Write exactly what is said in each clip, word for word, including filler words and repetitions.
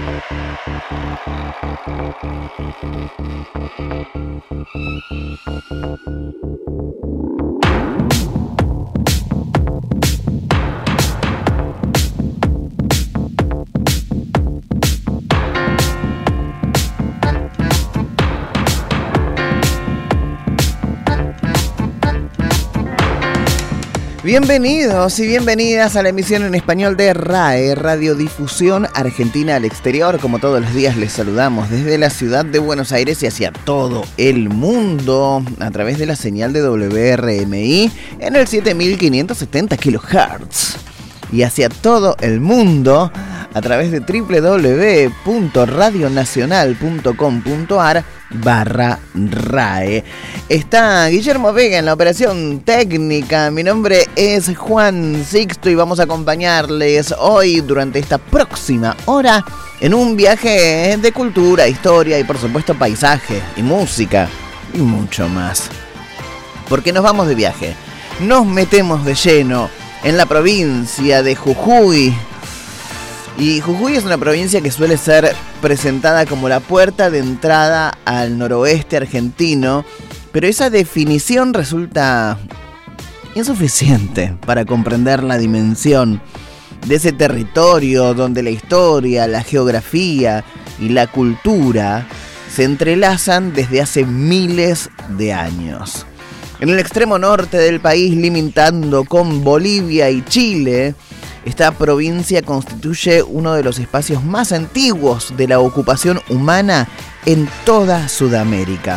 Bienvenidos y bienvenidas a la emisión en español de R A E, Radiodifusión Argentina al Exterior. Como todos los días les saludamos desde la ciudad de Buenos Aires y hacia todo el mundo a través de la señal de W R M I en el siete mil quinientos setenta kilohertz y hacia todo el mundo a través de doble u doble u doble u punto radio nacional punto com punto a r barra R A E. Está Guillermo Vega en la operación técnica. Mi nombre es Juan Sixto y vamos a acompañarles hoy durante esta próxima hora en un viaje de cultura, historia y por supuesto paisaje y música y mucho más. Porque nos vamos de viaje, nos metemos de lleno en la provincia de Jujuy. Y Jujuy es una provincia que suele ser presentada como la puerta de entrada al noroeste argentino, pero esa definición resulta insuficiente para comprender la dimensión de ese territorio donde la historia, la geografía y la cultura se entrelazan desde hace miles de años. En el extremo norte del país, limitando con Bolivia y Chile, esta provincia constituye uno de los espacios más antiguos de la ocupación humana en toda Sudamérica.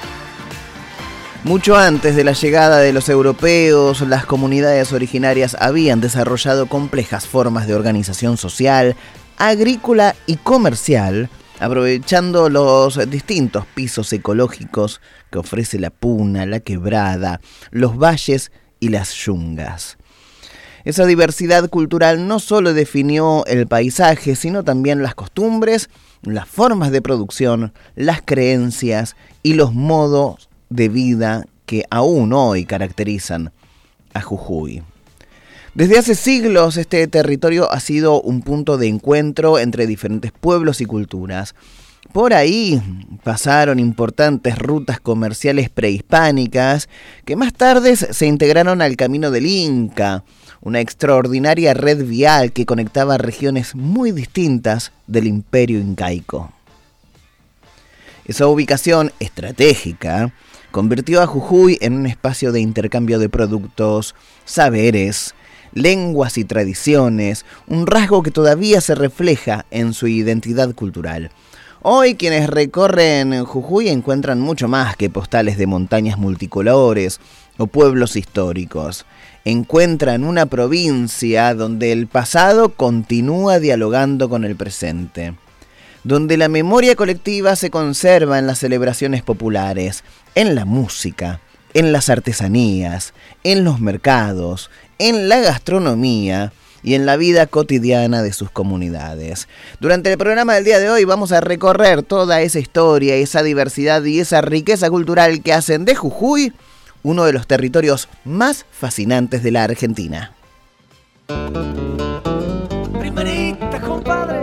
Mucho antes de la llegada de los europeos, las comunidades originarias habían desarrollado complejas formas de organización social, agrícola y comercial, aprovechando los distintos pisos ecológicos que ofrece la puna, la quebrada, los valles y las yungas. Esa diversidad cultural no solo definió el paisaje, sino también las costumbres, las formas de producción, las creencias y los modos de vida que aún hoy caracterizan a Jujuy. Desde hace siglos este territorio ha sido un punto de encuentro entre diferentes pueblos y culturas. Por ahí pasaron importantes rutas comerciales prehispánicas que más tarde se integraron al Camino del Inca, una extraordinaria red vial que conectaba regiones muy distintas del Imperio Incaico. Esa ubicación estratégica convirtió a Jujuy en un espacio de intercambio de productos, saberes, lenguas y tradiciones, un rasgo que todavía se refleja en su identidad cultural. Hoy quienes recorren Jujuy encuentran mucho más que postales de montañas multicolores o pueblos históricos. Encuentran una provincia donde el pasado continúa dialogando con el presente, donde la memoria colectiva se conserva en las celebraciones populares, en la música, en las artesanías, en los mercados, en la gastronomía y en la vida cotidiana de sus comunidades. Durante el programa del día de hoy vamos a recorrer toda esa historia, esa diversidad y esa riqueza cultural que hacen de Jujuy uno de los territorios más fascinantes de la Argentina. Primerita, compadre.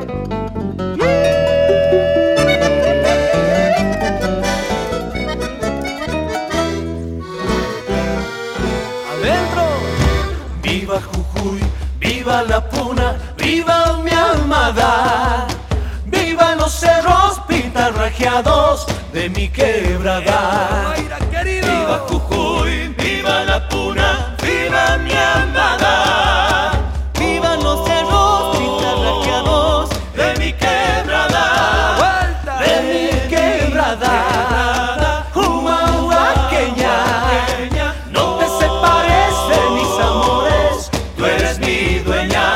Adentro. Viva Jujuy, viva la puna, viva mi almada. Viva los cerros pintarrajeados de mi quebrada. Viva Jujuy, viva la puna, viva mi amada. Viva los cerros pintarrajeados de mi quebrada. De mi quebrada, humahuaqueña. No te separes de mis amores, tú eres mi dueña.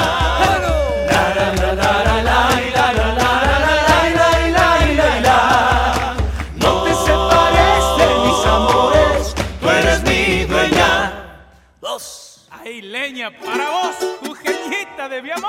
¡Ay, leña para vos, jujeñita de mi amor!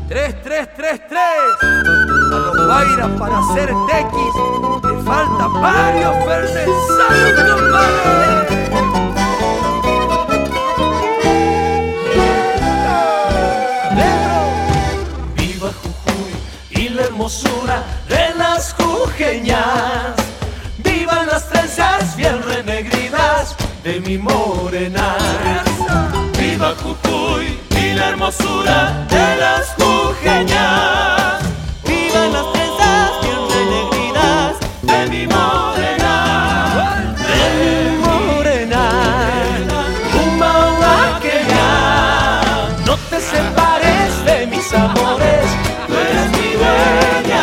tres, tres, tres, tres. A los Guairas para hacer tequis le falta varios fernesados, compadre. Viva Jujuy y la hermosura de las jujeñas. Vivan las trenzas bien renegridas de mi morena. Viva Jujuy y la hermosura de las jujeñas. Vivan las trenzas bien renegridas de mi morena. De mi morena. Humauaqueña. No te separes de mis amores, tú eres mi dueña.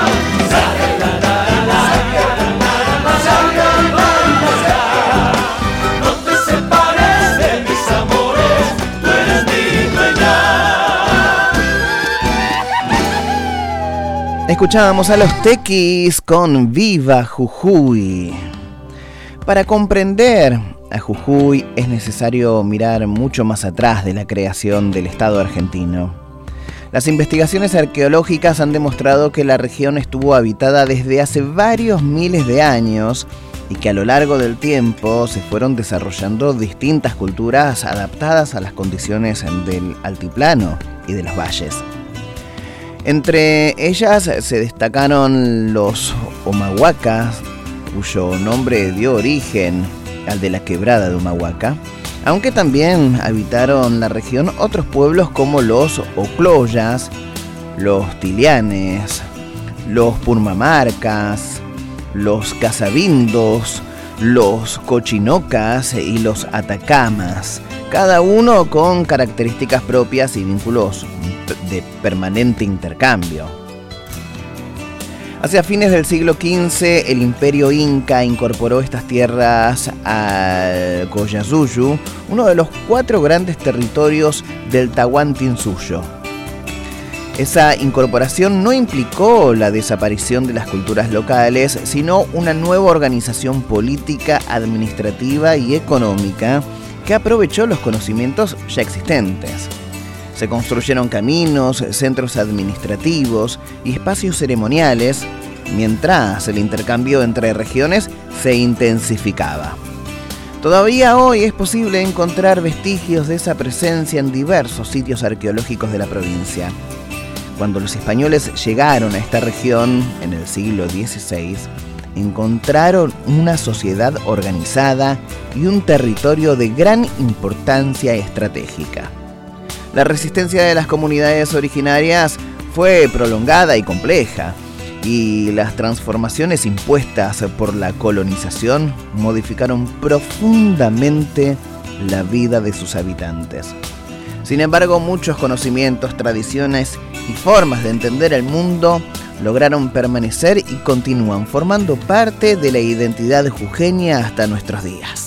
No te separes de mis amores, tú eres mi dueña. Escuchábamos a los Tequis con Viva Jujuy. Para comprender a Jujuy es necesario mirar mucho más atrás de la creación del Estado argentino. Las investigaciones arqueológicas han demostrado que la región estuvo habitada desde hace varios miles de años y que a lo largo del tiempo se fueron desarrollando distintas culturas adaptadas a las condiciones del altiplano y de los valles. Entre ellas se destacaron los Humahuacas, cuyo nombre dio origen al de la quebrada de Humahuaca, aunque también habitaron la región otros pueblos como los Ocloyas, los Tilianes, los Purmamarcas, los Casabindos, los Cochinocas y los Atacamas, cada uno con características propias y vínculos de permanente intercambio. Hacia fines del siglo quince, el Imperio Inca incorporó estas tierras al Collasuyu, uno de los cuatro grandes territorios del Tahuantinsuyo. Esa incorporación no implicó la desaparición de las culturas locales, sino una nueva organización política, administrativa y económica que aprovechó los conocimientos ya existentes. Se construyeron caminos, centros administrativos y espacios ceremoniales, mientras el intercambio entre regiones se intensificaba. Todavía hoy es posible encontrar vestigios de esa presencia en diversos sitios arqueológicos de la provincia. Cuando los españoles llegaron a esta región en el siglo dieciséis, encontraron una sociedad organizada y un territorio de gran importancia estratégica. La resistencia de las comunidades originarias fue prolongada y compleja, y las transformaciones impuestas por la colonización modificaron profundamente la vida de sus habitantes. Sin embargo, muchos conocimientos, tradiciones y formas de entender el mundo lograron permanecer y continúan formando parte de la identidad jujeña hasta nuestros días.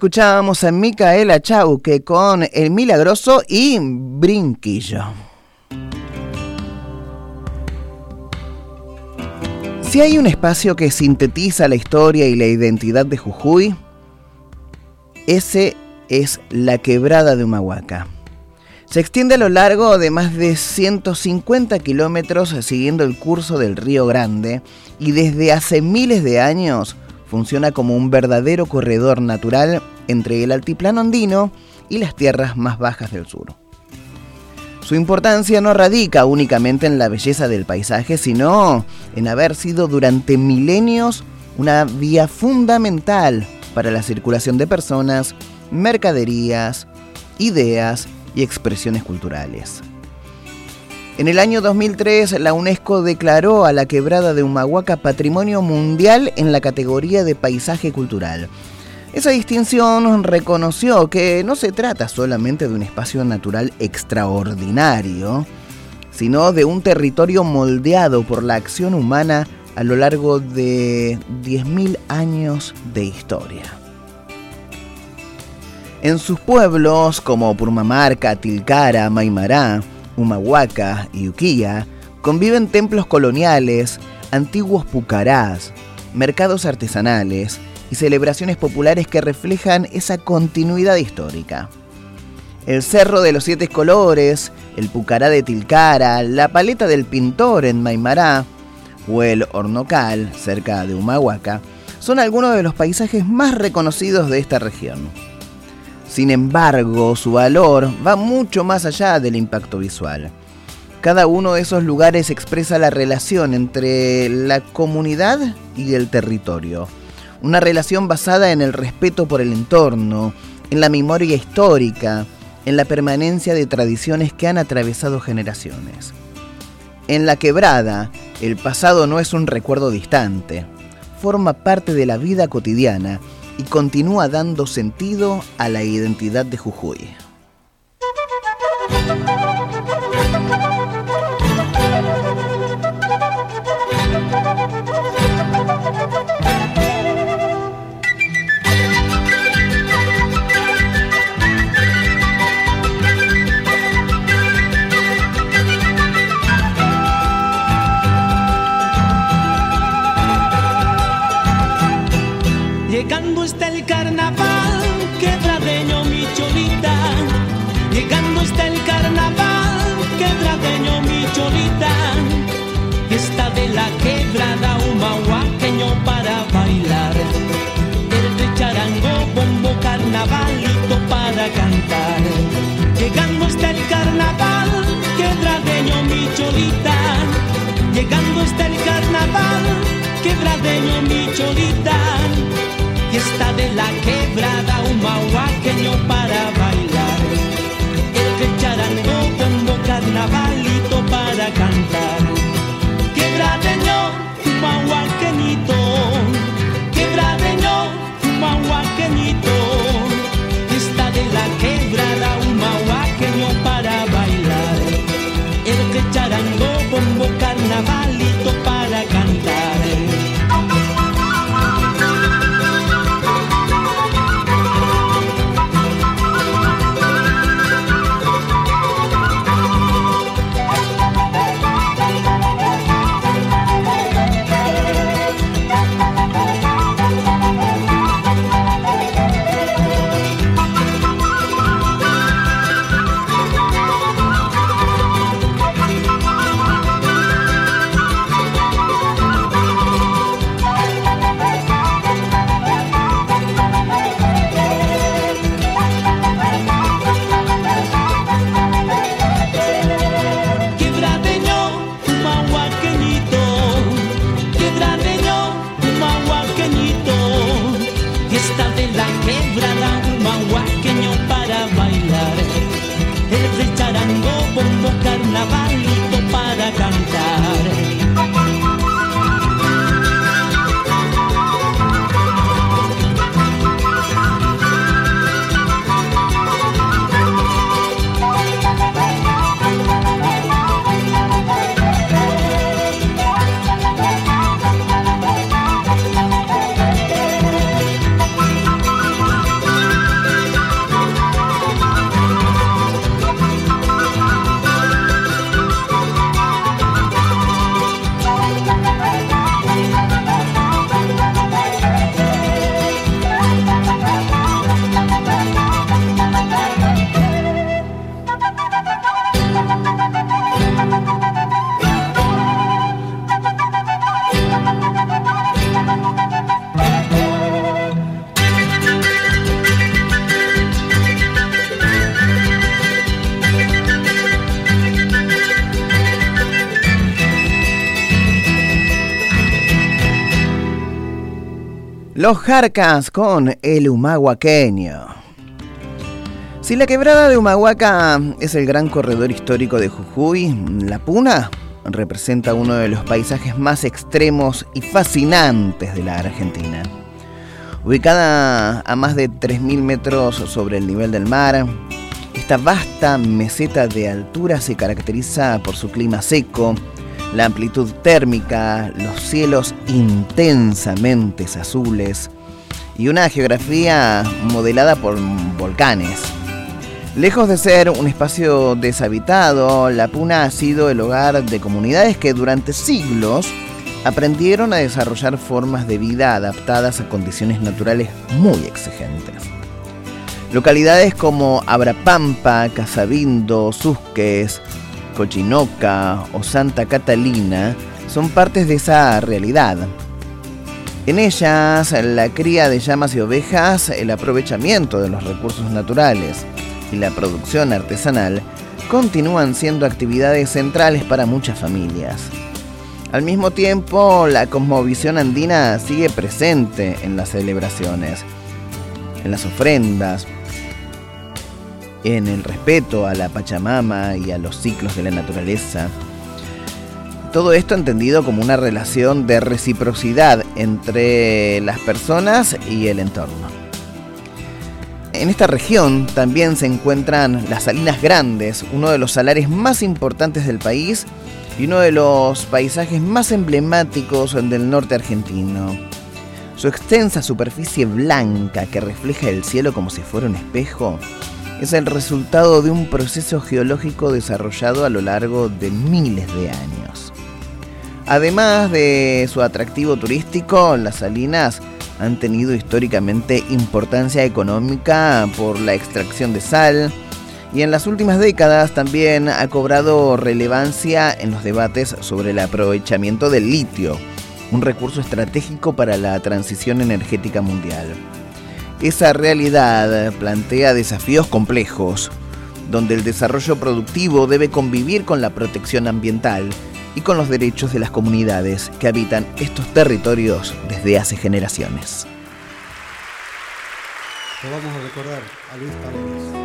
escuchábamos a Micaela Chauque con El Milagroso y Brinquillo. Si hay un espacio que sintetiza la historia y la identidad de Jujuy, ese es la Quebrada de Humahuaca. Se extiende a lo largo de más de ciento cincuenta kilómetros siguiendo el curso del Río Grande y desde hace miles de años funciona como un verdadero corredor natural entre el altiplano andino y las tierras más bajas del sur. Su importancia no radica únicamente en la belleza del paisaje, sino en haber sido durante milenios una vía fundamental para la circulación de personas, mercaderías, ideas y expresiones culturales. En el año dos mil tres, la UNESCO declaró a la Quebrada de Humahuaca Patrimonio Mundial en la categoría de Paisaje Cultural. Esa distinción reconoció que no se trata solamente de un espacio natural extraordinario, sino de un territorio moldeado por la acción humana a lo largo de diez mil años de historia. En sus pueblos como Purmamarca, Tilcara, Maimará, Humahuaca y Uquía conviven templos coloniales, antiguos pucarás, mercados artesanales y celebraciones populares que reflejan esa continuidad histórica. El Cerro de los Siete Colores, el Pucará de Tilcara, la Paleta del Pintor en Maimará o el Hornocal, cerca de Humahuaca, son algunos de los paisajes más reconocidos de esta región. Sin embargo, su valor va mucho más allá del impacto visual. Cada uno de esos lugares expresa la relación entre la comunidad y el territorio. Una relación basada en el respeto por el entorno, en la memoria histórica, en la permanencia de tradiciones que han atravesado generaciones. En la Quebrada, el pasado no es un recuerdo distante, forma parte de la vida cotidiana y continúa dando sentido a la identidad de Jujuy. Llegando está el carnaval, quebradeño mi cholita. Llegando está el carnaval, quebradeño mi cholita. Está de la quebrada humahuaqueño para bailar. El de charango, bombo, carnavalito para cantar. Llegando está el carnaval, quebradeño mi cholita. Llegando está el carnaval, quebradeño mi cholita. Está de la quebrada humahuaqueño para bailar. El que charango, bombo, carnavalito para cantar. Quebradeño, humahuaqueñito. Quebradeño, humahuaqueñito. Está de la quebrada humahuaqueño para bailar. El que charango, bombo, carnavalito para cantar. Los Jarcas con el humahuaqueño. Si la quebrada de Humahuaca es el gran corredor histórico de Jujuy, la Puna representa uno de los paisajes más extremos y fascinantes de la Argentina. Ubicada a más de tres mil metros sobre el nivel del mar, esta vasta meseta de altura se caracteriza por su clima seco, la amplitud térmica, los cielos intensamente azules y una geografía modelada por volcanes. Lejos de ser un espacio deshabitado, la Puna ha sido el hogar de comunidades que durante siglos aprendieron a desarrollar formas de vida adaptadas a condiciones naturales muy exigentes. Localidades como Abrapampa, Casabindo, Susques, Cochinoca o Santa Catalina son partes de esa realidad. En ellas, la cría de llamas y ovejas, el aprovechamiento de los recursos naturales y la producción artesanal continúan siendo actividades centrales para muchas familias. Al mismo tiempo, la cosmovisión andina sigue presente en las celebraciones, en las ofrendas, en el respeto a la Pachamama y a los ciclos de la naturaleza. Todo esto entendido como una relación de reciprocidad entre las personas y el entorno. En esta región también se encuentran las Salinas Grandes, uno de los salares más importantes del país y uno de los paisajes más emblemáticos del norte argentino. Su extensa superficie blanca que refleja el cielo como si fuera un espejo es el resultado de un proceso geológico desarrollado a lo largo de miles de años. Además de su atractivo turístico, las salinas han tenido históricamente importancia económica por la extracción de sal y en las últimas décadas también ha cobrado relevancia en los debates sobre el aprovechamiento del litio, un recurso estratégico para la transición energética mundial. Esa realidad plantea desafíos complejos, donde el desarrollo productivo debe convivir con la protección ambiental y con los derechos de las comunidades que habitan estos territorios desde hace generaciones. Le vamos a recordar a Luis Paredes.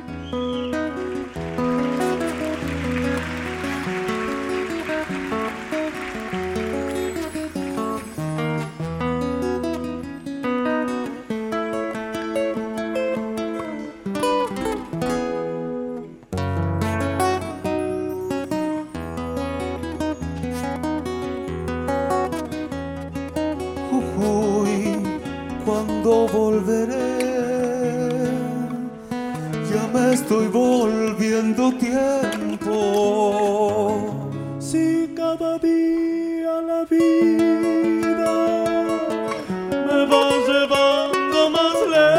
¿Cuándo volveré? Ya me estoy volviendo tiempo. Si cada día la vida me va llevando más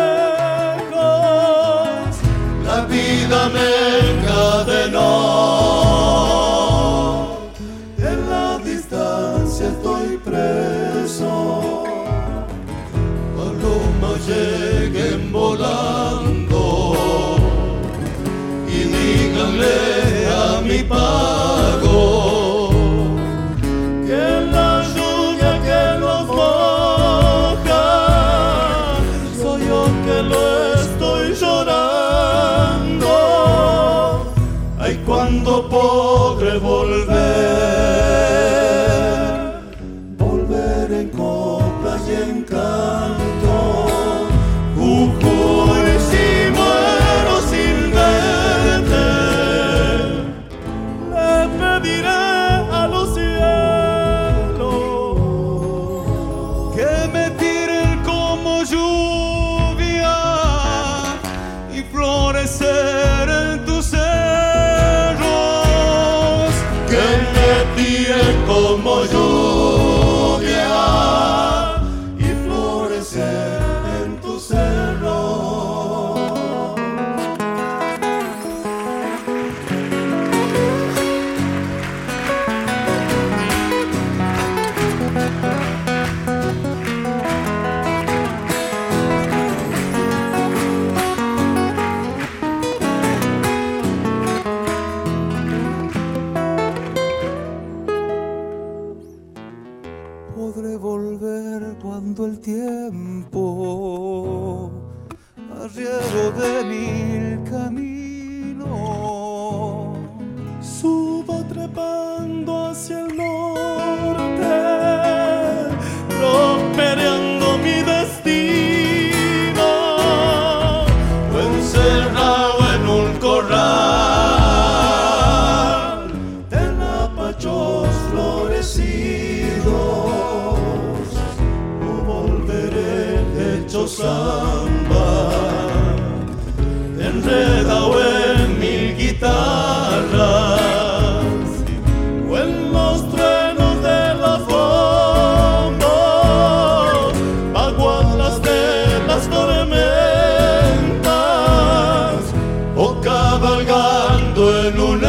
lejos, la vida me encadenó. En la distancia estoy preso. Lleguen volando y díganle a mi pago que la lluvia que los moja soy yo que lo estoy llorando. Ay, cuando podré volver, volver en coplas y en canto. Jujuy, si muero sin verte, le pediré a los cielos que me tiren como lluvia y florecer en tus cerros. arriero de mil caminos. Subo trepando hacia el norte, rompereando mi destino, o encerrado en un corral de lapachos florecidos, o volveré hecho samba, enredado en mil guitarras, o en los truenos de las bombas, bagualas de las tormentas, o cabalgando en un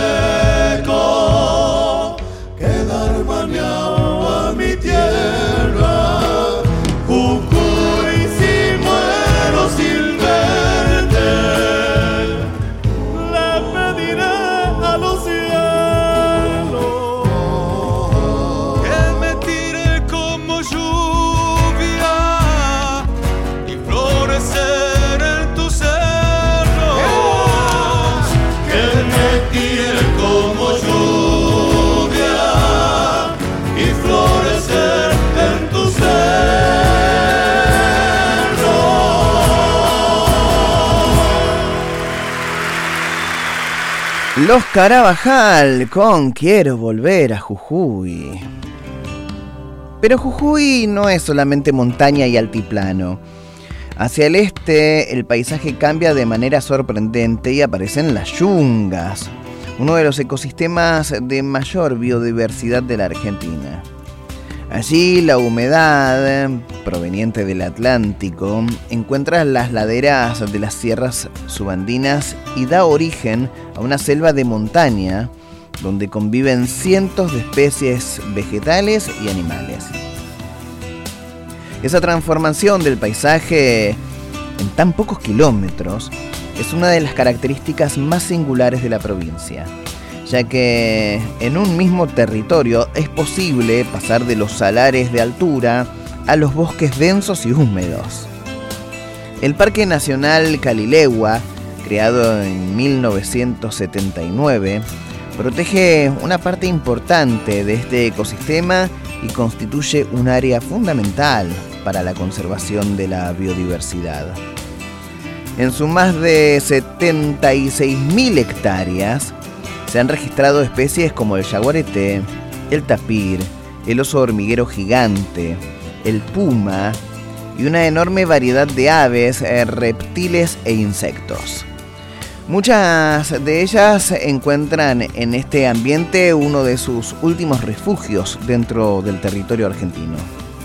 eco, quedar bañado a mi tierra, Jujuy, si muero sin verte, le pediré a los cielos que me tire como lluvia y florecer en tus cerros, que me tire como lluvia y florecer en tus cerros. Los Carabajal con Quiero volver a Jujuy. Pero Jujuy no es solamente montaña y altiplano. Hacia el este el paisaje cambia de manera sorprendente y aparecen las yungas, uno de los ecosistemas de mayor biodiversidad de la Argentina. Allí la humedad proveniente del Atlántico encuentra las laderas de las sierras subandinas y da origen a una selva de montaña donde conviven cientos de especies vegetales y animales. Esa transformación del paisaje en tan pocos kilómetros es una de las características más singulares de la provincia, ya que en un mismo territorio es posible pasar de los salares de altura a los bosques densos y húmedos. El Parque Nacional Calilegua, creado en mil novecientos setenta y nueve, protege una parte importante de este ecosistema y constituye un área fundamental para la conservación de la biodiversidad. En sus más de setenta y seis mil hectáreas se han registrado especies como el yaguareté, el tapir, el oso hormiguero gigante, el puma y una enorme variedad de aves, reptiles e insectos. Muchas de ellas encuentran en este ambiente uno de sus últimos refugios dentro del territorio argentino.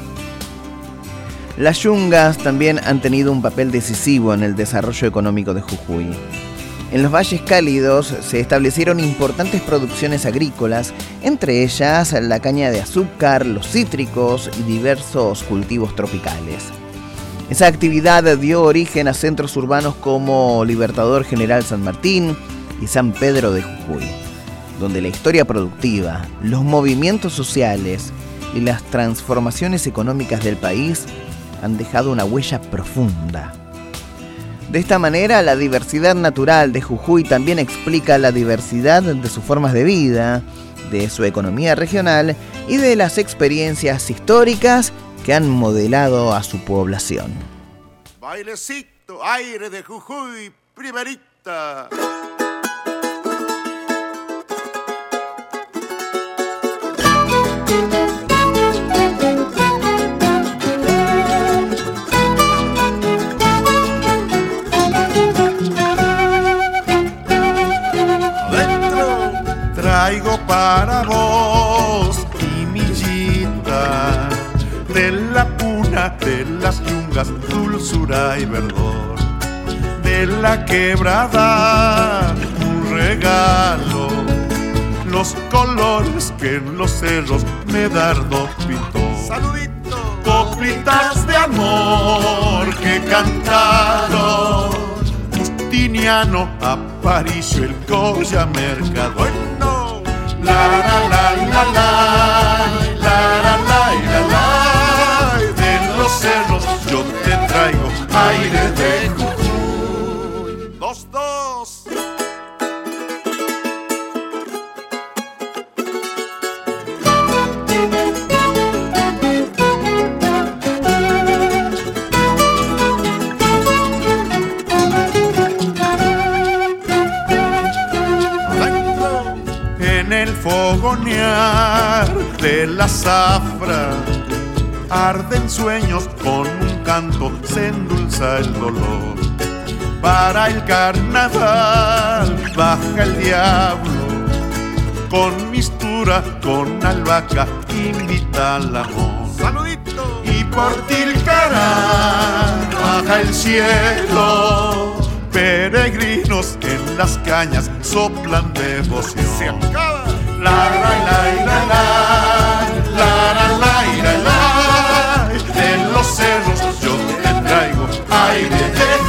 Las yungas también han tenido un papel decisivo en el desarrollo económico de Jujuy. En los valles cálidos se establecieron importantes producciones agrícolas, entre ellas la caña de azúcar, los cítricos y diversos cultivos tropicales. Esa actividad dio origen a centros urbanos como Libertador General San Martín y San Pedro de Jujuy, donde la historia productiva, los movimientos sociales y las transformaciones económicas del país han dejado una huella profunda. De esta manera, la diversidad natural de Jujuy también explica la diversidad de sus formas de vida, de su economía regional y de las experiencias históricas que han modelado a su población. Bailecito, aire de Jujuy, primerita. Adentro traigo para vos, Quimillita, de la puna de las yungas, dulzura y verdor, de la quebrada, un regalo, los colores que en los cerros Medardo pintó. Saludito. Coplitas de amor que cantaron Justiniano, Aparicio, el Goya Mercador. Bueno. La la la la la, la la la la la, de los cerros yo te traigo aire de Jujuy. todos. En el fogonear de la zafra arden sueños, con un canto se endulza el dolor. Para el carnaval baja el diablo, con mistura, con albahaca, invita al amor. ¡Saludito! Y por Tilcará baja el cielo, peregrinos en las cañas soplan devoción. ¡Se acaba! La la la la la, la la la la la, de los cerros yo te traigo aire de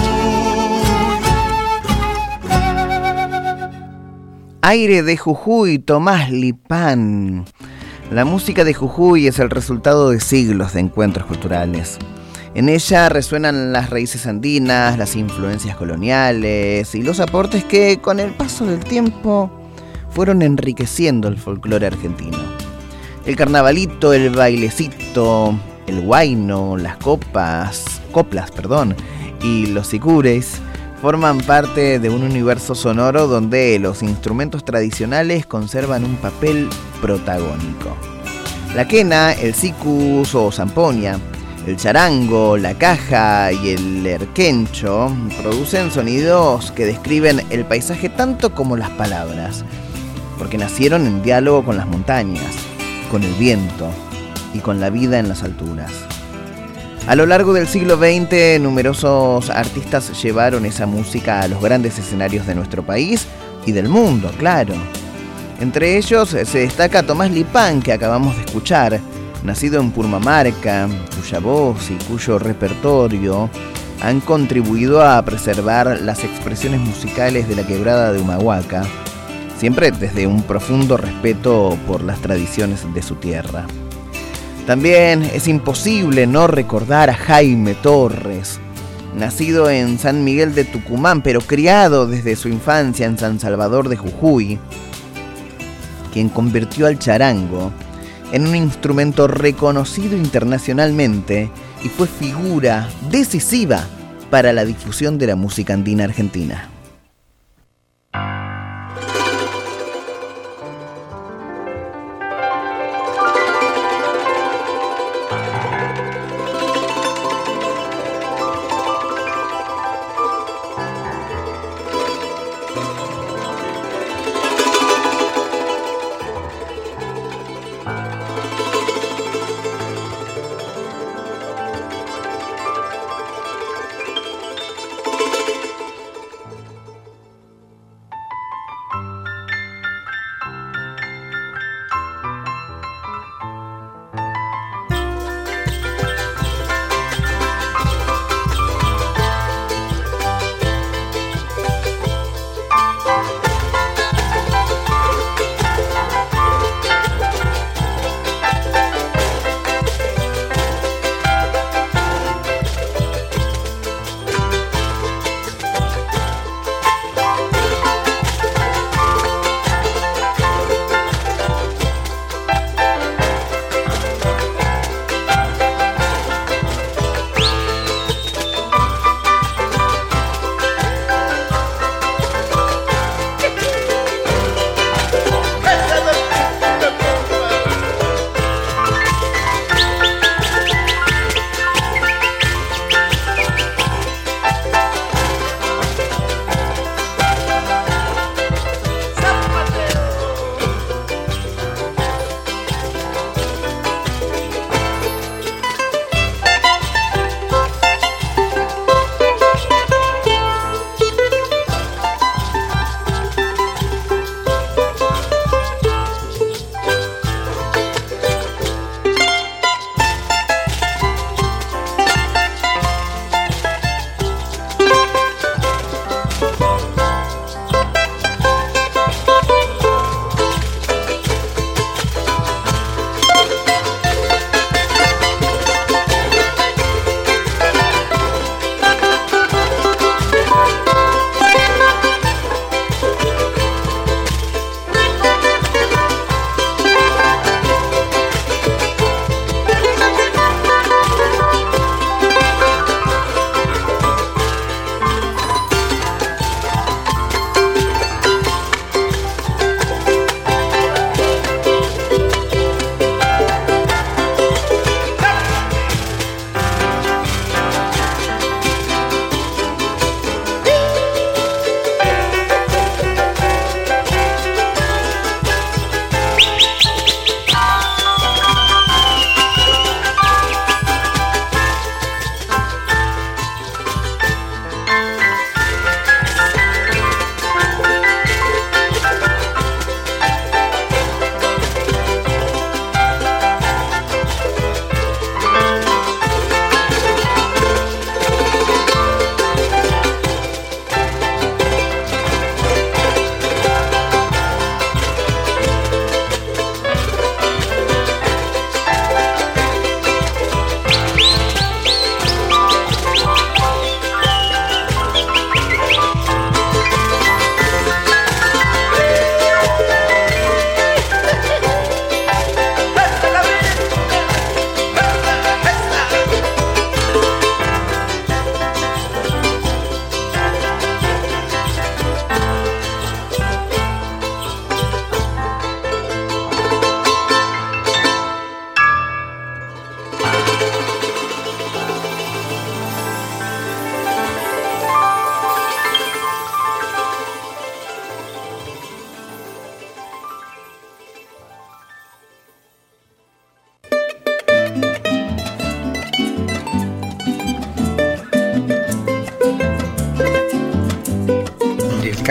Jujuy. Aire de Jujuy, Tomás Lipán. La música de Jujuy es el resultado de siglos de encuentros culturales. En ella resuenan las raíces andinas, las influencias coloniales y los aportes que, con el paso del tiempo, fueron enriqueciendo el folclore argentino. El carnavalito, el bailecito, el huayno, las copas, coplas, perdón, y los sicures forman parte de un universo sonoro donde los instrumentos tradicionales conservan un papel protagónico. La quena, el sicus o zampoña, el charango, la caja y el erquencho producen sonidos que describen el paisaje tanto como las palabras, porque nacieron en diálogo con las montañas, con el viento y con la vida en las alturas. A lo largo del siglo veinte, numerosos artistas llevaron esa música a los grandes escenarios de nuestro país y del mundo, claro. Entre ellos se destaca Tomás Lipán, que acabamos de escuchar, nacido en Purmamarca, cuya voz y cuyo repertorio han contribuido a preservar las expresiones musicales de la quebrada de Humahuaca, siempre desde un profundo respeto por las tradiciones de su tierra. También es imposible no recordar a Jaime Torres, nacido en San Miguel de Tucumán, pero criado desde su infancia en San Salvador de Jujuy, quien convirtió al charango en un instrumento reconocido internacionalmente y fue figura decisiva para la difusión de la música andina argentina.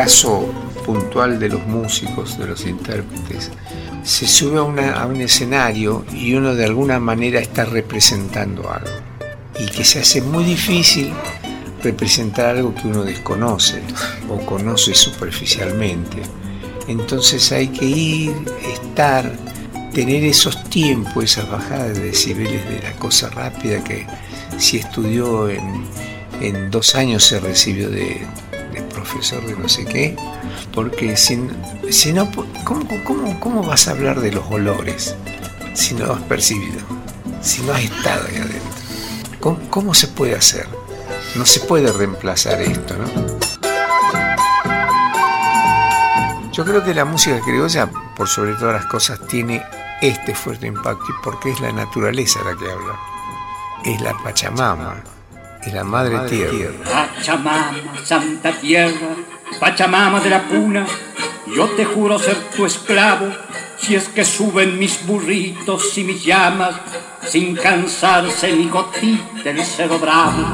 caso puntual de los músicos, de los intérpretes, se sube a, una, a un escenario y uno de alguna manera está representando algo. Y que se hace muy difícil representar algo que uno desconoce o conoce superficialmente. Entonces hay que ir, estar, tener esos tiempos, esas bajadas de decibeles de la cosa rápida que si estudió en, en dos años se recibió de, de profesor de no sé qué, porque si, si no, ¿cómo, cómo, ¿cómo vas a hablar de los olores si no has percibido, si no has estado ahí adentro? ¿Cómo, cómo se puede hacer? No se puede reemplazar esto, ¿no? Yo creo que la música criolla, por sobre todas las cosas, tiene este fuerte impacto, y porque es la naturaleza la que habla. Es la Pachamama, es la Madre, Madre Tierra. tierra. Pachamama, Santa Tierra, Pachamama de la cuna, yo te juro ser tu esclavo, si es que suben mis burritos y mis llamas, sin cansarse ni gotita el Cerro Bravo.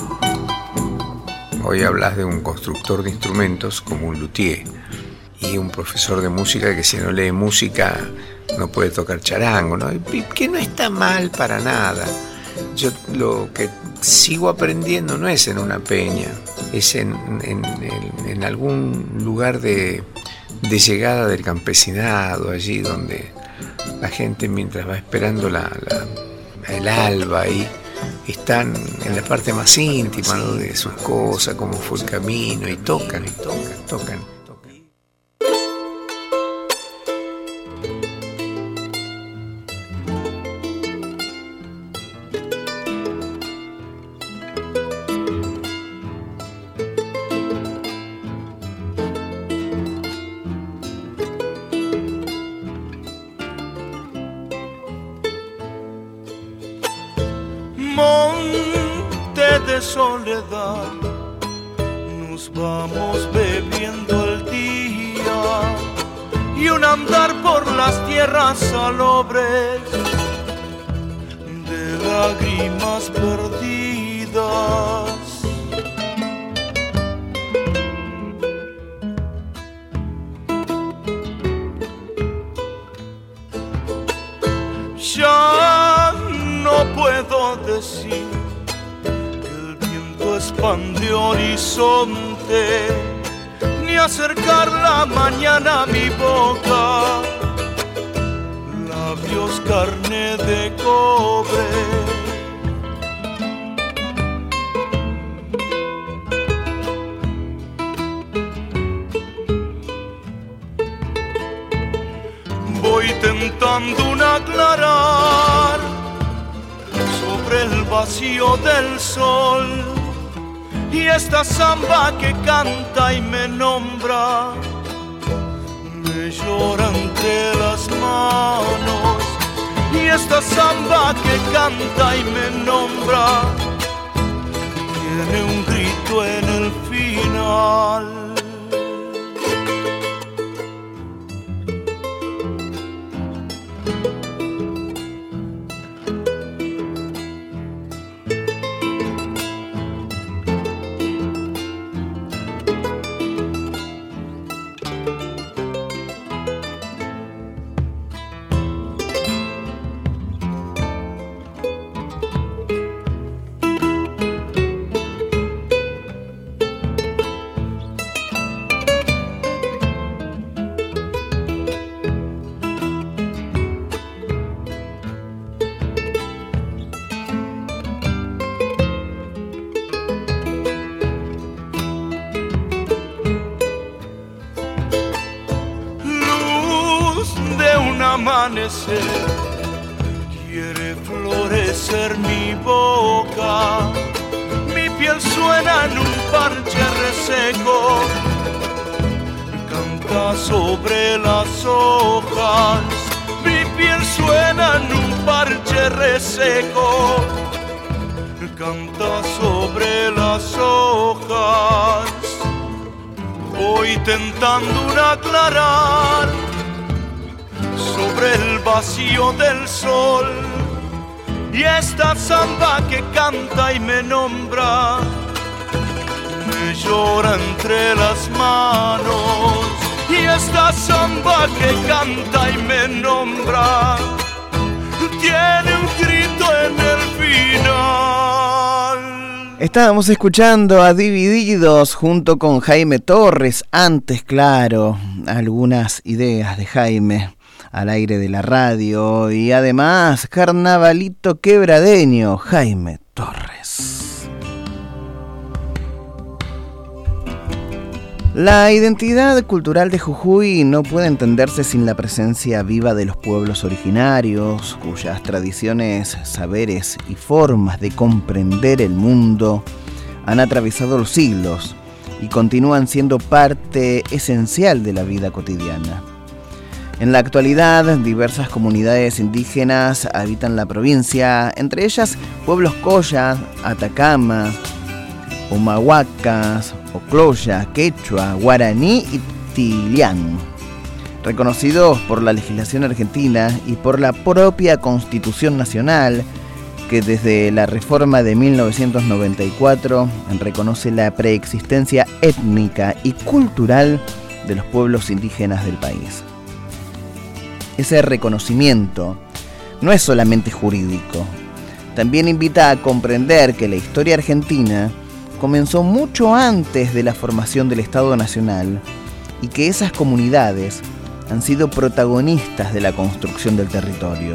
Hoy hablas de un constructor de instrumentos como un luthier y un profesor de música que si no lee música no puede tocar charango, ¿no? Y que no está mal para nada. Yo lo que sigo aprendiendo no es en una peña, es en, en, en, en algún lugar de, de llegada del campesinado, allí donde la gente mientras va esperando la, la, el alba ahí, están en la parte más íntima, ¿no?, de sus cosas, cómo fue el camino, y tocan, y tocan, tocan. De soledad, nos vamos bebiendo el día y un andar por las tierras salobres de lágrimas perdidas. Ya no puedo decir expande horizonte, ni acercar la mañana a mi boca, labios carne de cobre. Voy tentando un aclarar sobre el vacío del sol, y esta samba que canta y me nombra, me llora entre las manos. Y esta samba que canta y me nombra, tiene un grito en el final. Amanecer, quiere florecer mi boca, mi piel suena en un parche reseco, canta sobre las hojas, mi piel suena en un parche reseco, canta sobre las hojas. Voy tentando un aclarar sobre el vacío del sol, y esta samba que canta y me nombra, me llora entre las manos y esta samba que canta y me nombra tiene un grito en el final. Estábamos escuchando a Divididos junto con Jaime Torres. Antes, claro, algunas ideas de Jaime al aire de la radio y además Carnavalito Quebradeño, Jaime Torres. La identidad cultural de Jujuy no puede entenderse sin la presencia viva de los pueblos originarios, cuyas tradiciones, saberes y formas de comprender el mundo han atravesado los siglos y continúan siendo parte esencial de la vida cotidiana. En la actualidad, diversas comunidades indígenas habitan la provincia, entre ellas pueblos Coya, Atacama, Humahuacas, Ocloya, Quechua, Guaraní y Tilián, reconocidos por la legislación argentina y por la propia Constitución Nacional, que desde la reforma de mil novecientos noventa y cuatro reconoce la preexistencia étnica y cultural de los pueblos indígenas del país. Ese reconocimiento no es solamente jurídico, también invita a comprender que la historia argentina comenzó mucho antes de la formación del Estado Nacional y que esas comunidades han sido protagonistas de la construcción del territorio.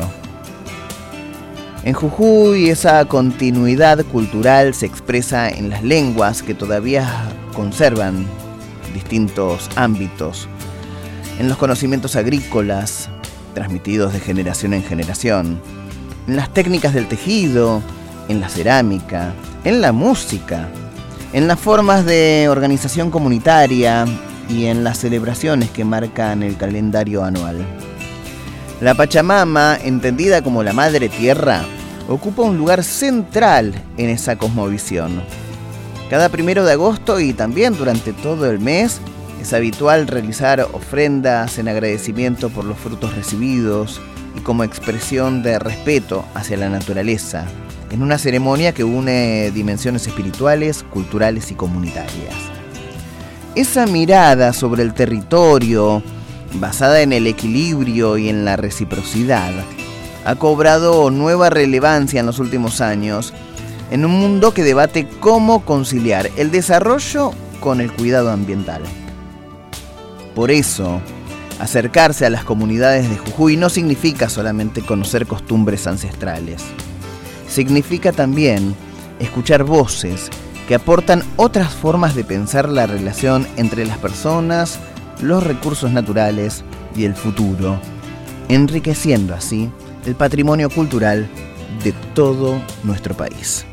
En Jujuy, esa continuidad cultural se expresa en las lenguas que todavía conservan distintos ámbitos, en los conocimientos agrícolas, transmitidos de generación en generación, en las técnicas del tejido, en la cerámica, en la música, en las formas de organización comunitaria y en las celebraciones que marcan el calendario anual. La Pachamama, entendida como la Madre Tierra, ocupa un lugar central en esa cosmovisión. Cada primero de agosto y también durante todo el mes es habitual realizar ofrendas en agradecimiento por los frutos recibidos y como expresión de respeto hacia la naturaleza, en una ceremonia que une dimensiones espirituales, culturales y comunitarias. Esa mirada sobre el territorio, basada en el equilibrio y en la reciprocidad, ha cobrado nueva relevancia en los últimos años en un mundo que debate cómo conciliar el desarrollo con el cuidado ambiental. Por eso, acercarse a las comunidades de Jujuy no significa solamente conocer costumbres ancestrales. Significa también escuchar voces que aportan otras formas de pensar la relación entre las personas, los recursos naturales y el futuro, enriqueciendo así el patrimonio cultural de todo nuestro país.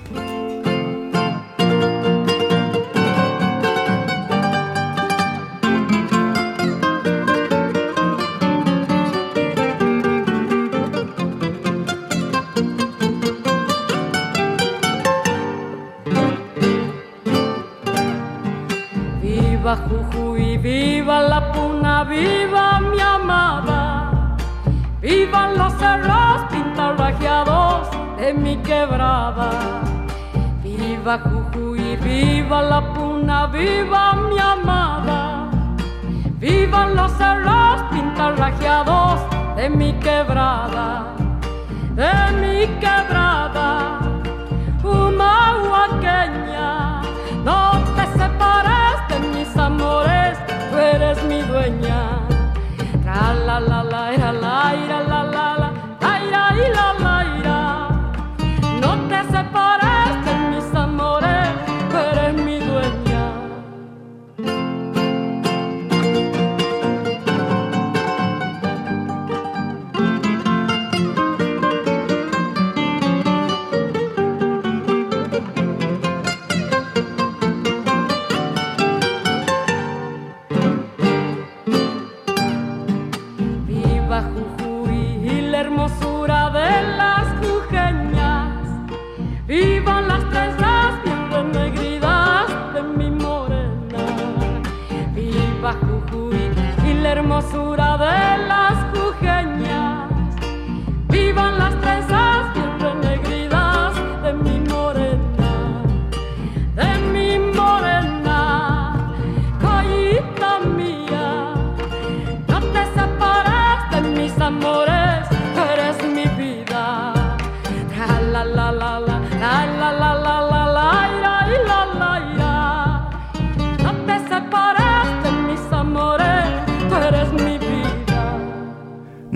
Viva Jujuy, viva la Puna, viva mi amada. Vivan los cerros pintarrajeados de mi quebrada. Viva Jujuy, viva la Puna, viva mi amada. Vivan los cerros pintarrajeados de mi quebrada, de mi quebrada, humahuaqueña. No te separes de mis amores, tú eres mi dueña. La la la la ira la ira la la la la ira y la la ira. No te separes de mis amores, tú eres mi dueña. Hermosura de las jujeñas, vivan las trenzas bien renegridas de mi morena, de mi morena.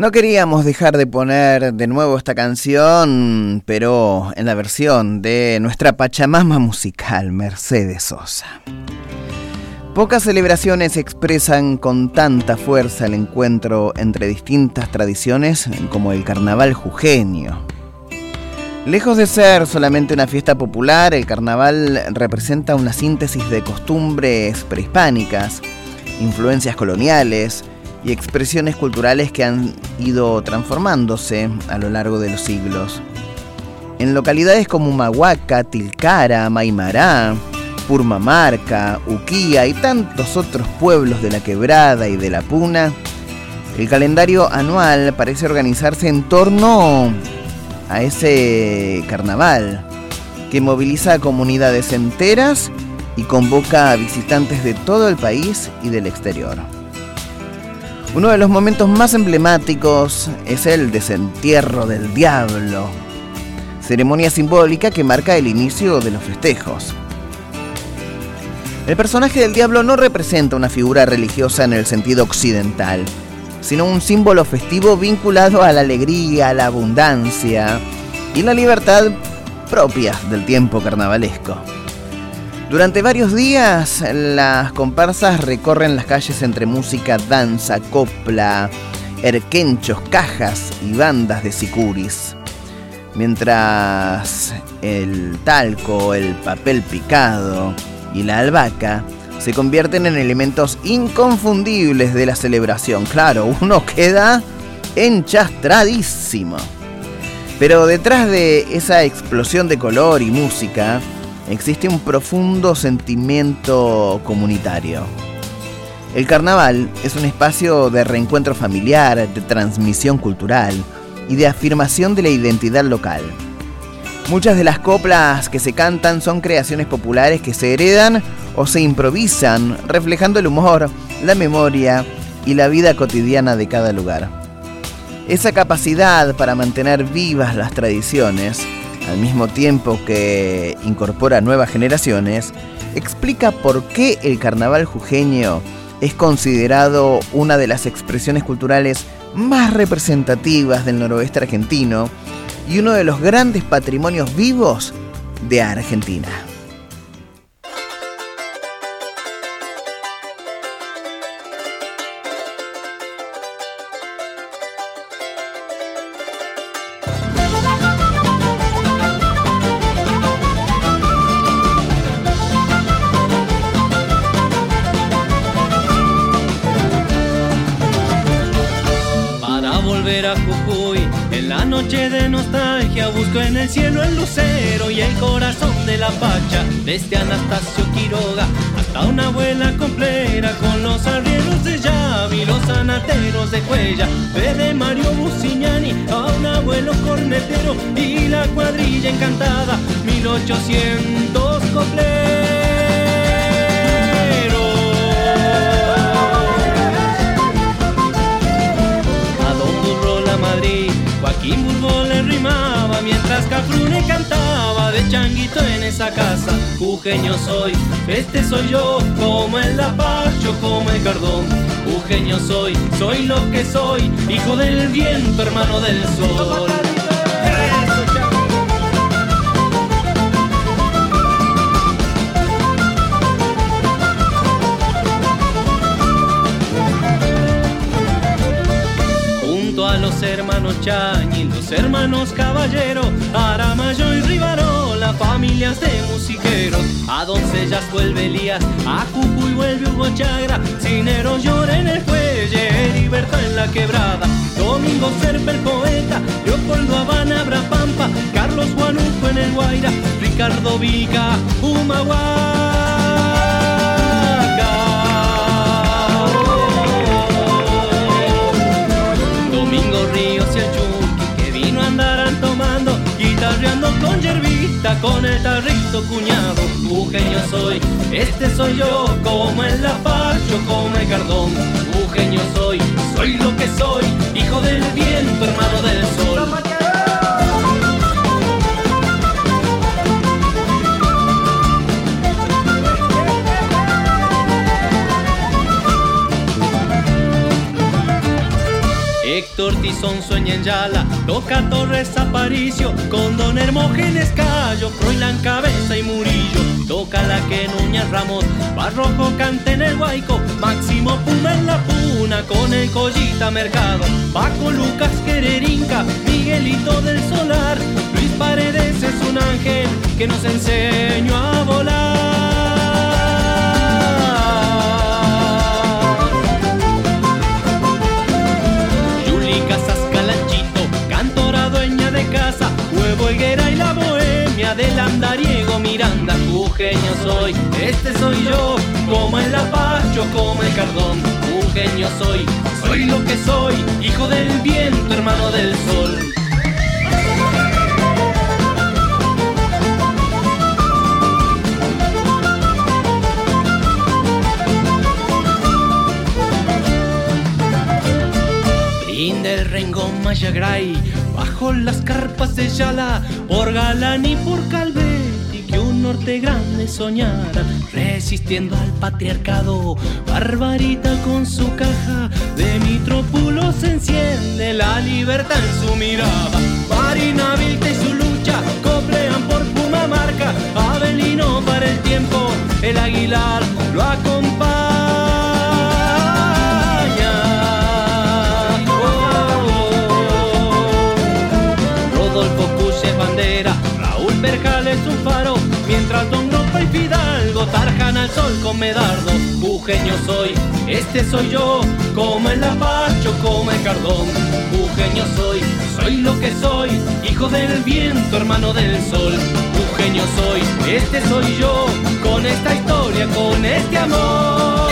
No queríamos dejar de poner de nuevo esta canción, pero en la versión de nuestra Pachamama musical, Mercedes Sosa. Pocas celebraciones expresan con tanta fuerza el encuentro entre distintas tradiciones como el carnaval jujeño. Lejos de ser solamente una fiesta popular, el carnaval representa una síntesis de costumbres prehispánicas, influencias coloniales y expresiones culturales que han ido transformándose a lo largo de los siglos. En localidades como Humahuaca, Tilcara, Maimará, Purmamarca, Uquía y tantos otros pueblos de la Quebrada y de la Puna, el calendario anual parece organizarse en torno a ese carnaval que moviliza a comunidades enteras y convoca a visitantes de todo el país y del exterior. Uno de los momentos más emblemáticos es el desentierro del diablo, ceremonia simbólica que marca el inicio de los festejos. El personaje del diablo no representa una figura religiosa en el sentido occidental, sino un símbolo festivo vinculado a la alegría, a la abundancia y la libertad propias del tiempo carnavalesco. Durante varios días, las comparsas recorren las calles entre música, danza, copla, erquenchos, cajas y bandas de sicuris, mientras el talco, el papel picado y la albahaca se convierten en elementos inconfundibles de la celebración. Claro, uno queda enchastradísimo. Pero detrás de esa explosión de color y música existe un profundo sentimiento comunitario. El carnaval es un espacio de reencuentro familiar, de transmisión cultural y de afirmación de la identidad local. Muchas de las coplas que se cantan son creaciones populares que se heredan o se improvisan, reflejando el humor, la memoria y la vida cotidiana de cada lugar. Esa capacidad para mantener vivas las tradiciones, al mismo tiempo que incorpora nuevas generaciones, explica por qué el carnaval jujeño es considerado una de las expresiones culturales más representativas del noroeste argentino y uno de los grandes patrimonios vivos de Argentina. Noche de nostalgia busco en el cielo el lucero y el corazón de la pacha, desde Anastasio Quiroga hasta una abuela complera, con los arrieros de llave y los anateros de Cuella, de Mario Buciñani a un abuelo cornetero y la cuadrilla encantada, mil ochocientos copleros. A Don Burro la Madrid Joaquín Burgo le rimaba mientras Cafrune cantaba de changuito en esa casa. Jujeño soy, este soy yo, como el Lapacho, como el Cardón. Jujeño soy, soy lo que soy, hijo del viento, hermano del sol. A los hermanos Chañi, los hermanos Caballero, Aramayo y Rivarola, familias de musiqueros. A Doncellas vuelve Elías, a Jujuy vuelve Hugo Chagra, Cinero llora en el fuelle, Heriberto en la quebrada, Domingo Serpa el poeta, Leopoldo Habana, Abrapampa, Carlos Guanuco en el Guaira, Ricardo Vica, Humahuaca. Ríos y el Chunqui que vino andarán tomando, guitarreando con yerbita, con el tarrito cuñado. Jujeño soy, este soy yo, como el Lapacho, como el Cardón. Jujeño soy, soy lo que soy, hijo del viento, hermano del sol. Héctor Tizón sueña en Yala, toca Torres Aparicio, con Don Hermógenes Cayo, Froilán Cabeza y Murillo, toca la que Núñez Ramos, Barroco canta en el Guayco, Máximo Puma en la Puna, con el Collita Mercado, Paco Lucas Quererinca, Miguelito del Solar, Luis Paredes es un ángel que nos enseñó a volar. Huevo Helguera y la bohemia del andariego Miranda, jujeño soy, este soy yo, como el Lapacho, como el Cardón, jujeño soy, soy lo que soy, hijo del viento, hermano del sol. Brinda el Rengón Mayagray, bajo las carpas de Yala, por Galán y por Calvetti, que un norte grande soñara, resistiendo al patriarcado. Barbarita con su caja de mitrópulos enciende la libertad en su mirada. Marina Vilca y su lucha coplean por Pumamarca, Avelino para el tiempo, el Aguilar lo acompaña. Raúl Berjal es un faro, mientras Don Gropa y Fidalgo tarjan al sol con Medardo. Jujeño soy, este soy yo, como el Lapacho, como el Cardón. Jujeño soy, soy lo que soy, hijo del viento, hermano del sol. Jujeño soy, este soy yo, con esta historia, con este amor.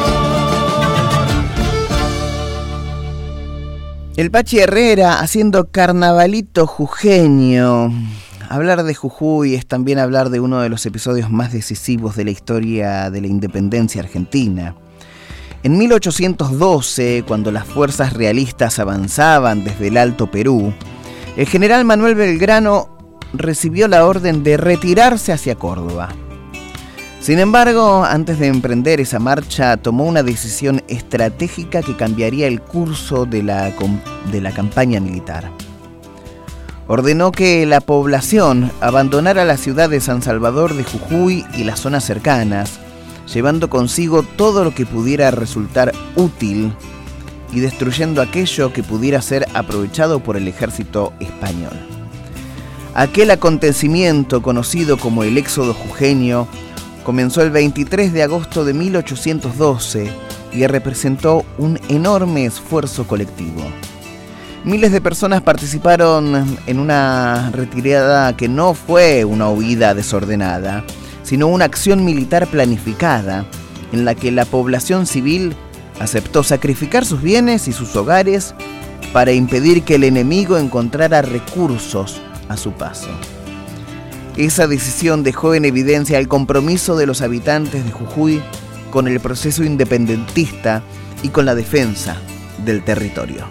El Pachi Herrera haciendo carnavalito jujeño. Hablar de Jujuy es también hablar de uno de los episodios más decisivos de la historia de la independencia argentina. En mil ochocientos doce, cuando las fuerzas realistas avanzaban desde el Alto Perú, el general Manuel Belgrano recibió la orden de retirarse hacia Córdoba. Sin embargo, antes de emprender esa marcha, tomó una decisión estratégica que cambiaría el curso de la, de la campaña militar. Ordenó que la población abandonara la ciudad de San Salvador de Jujuy y las zonas cercanas, llevando consigo todo lo que pudiera resultar útil y destruyendo aquello que pudiera ser aprovechado por el ejército español. Aquel acontecimiento, conocido como el Éxodo Jujeño, comenzó el veintitrés de agosto de mil ochocientos doce y representó un enorme esfuerzo colectivo. Miles de personas participaron en una retirada que no fue una huida desordenada, sino una acción militar planificada en la que la población civil aceptó sacrificar sus bienes y sus hogares para impedir que el enemigo encontrara recursos a su paso. Esa decisión dejó en evidencia el compromiso de los habitantes de Jujuy con el proceso independentista y con la defensa del territorio.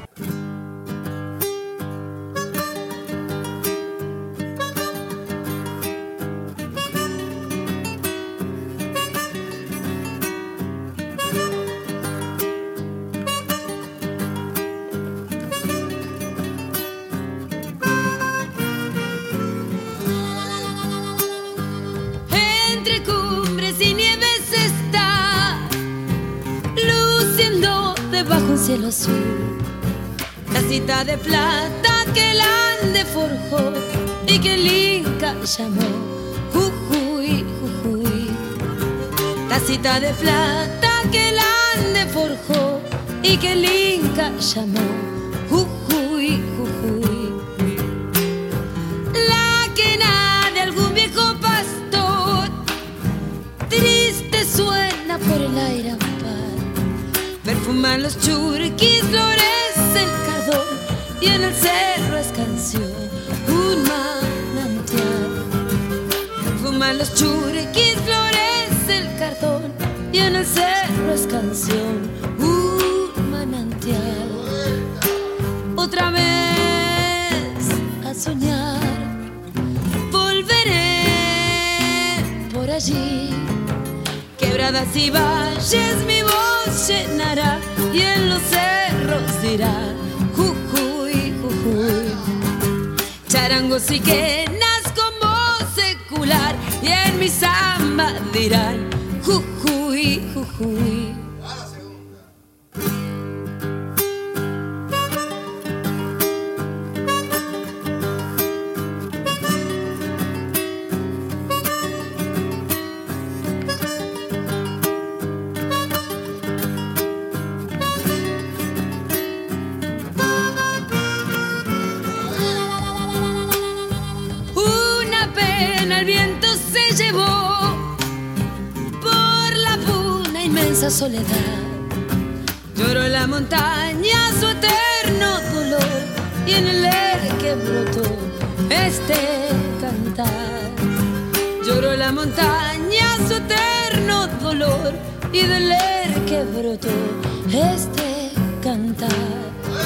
Cielo azul, tacita de plata que el Ande forjó y que el Inca llamó Jujuy, Jujuy. Tacita de plata que el Ande forjó y que el Inca llamó Jujuy, Jujuy. La quena de algún viejo pastor triste suena por el aire. Perfuman los churiquis, florece el cardón y en el cerro es canción, un manantial. Perfuman los churiquis, florece el cardón y en el cerro es canción, un manantial. Otra vez a soñar, volveré por allí. Quebradas y valles mi voz llenará y en los cerros dirá Jujuy, Jujuy. Charangos y quenas como secular, y en mi samba dirán Jujuy, Jujuy. Soledad, lloró en la montaña su eterno dolor, y en el aire que brotó este cantar. Lloró en la montaña su eterno dolor, y del aire que brotó este cantar.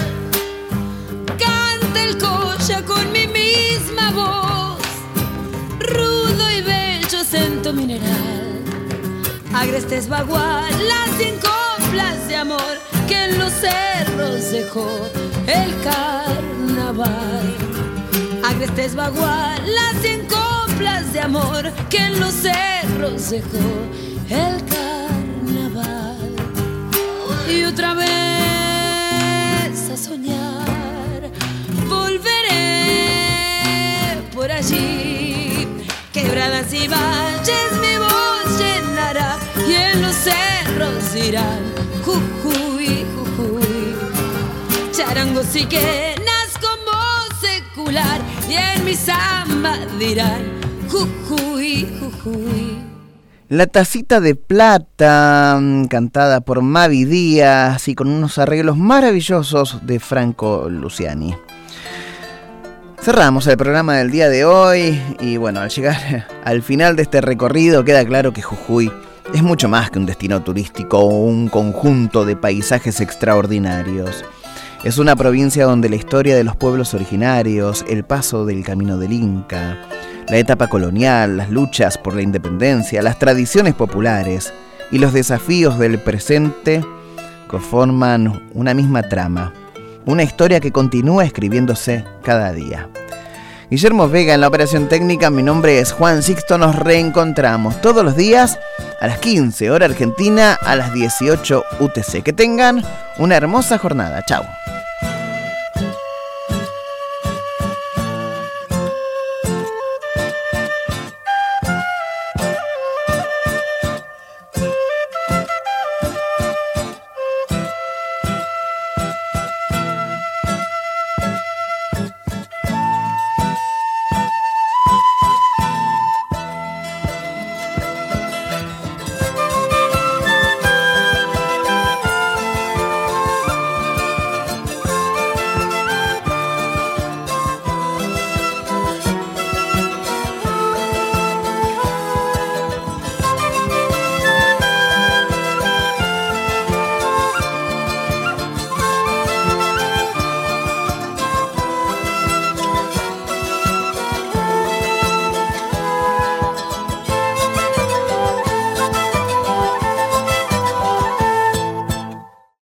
Canta el colla con mi misma voz, rudo y bello acento mineral. Agrestes bagualas sin coplas de amor, que en los cerros dejó el carnaval. Agrestes bagualas sin coplas de amor, que en los cerros dejó el carnaval. Y otra vez a soñar volveré por allí, quebradas y valles mi voz llenará, y en los cerros dirán Jujuy, Jujuy. Charangos y quenas como secular, y en mi samba dirán Jujuy, Jujuy. La Tacita de Plata, cantada por Mavi Díaz y con unos arreglos maravillosos de Franco Luciani. Cerramos el programa del día de hoy y bueno, al llegar al final de este recorrido queda claro que Jujuy es mucho más que un destino turístico o un conjunto de paisajes extraordinarios. Es una provincia donde la historia de los pueblos originarios, el paso del camino del Inca, la etapa colonial, las luchas por la independencia, las tradiciones populares y los desafíos del presente conforman una misma trama. Una historia que continúa escribiéndose cada día. Guillermo Vega en la operación técnica, mi nombre es Juan Sixto, nos reencontramos todos los días a las quince hora argentina, a las dieciocho U T C. Que tengan una hermosa jornada, chao.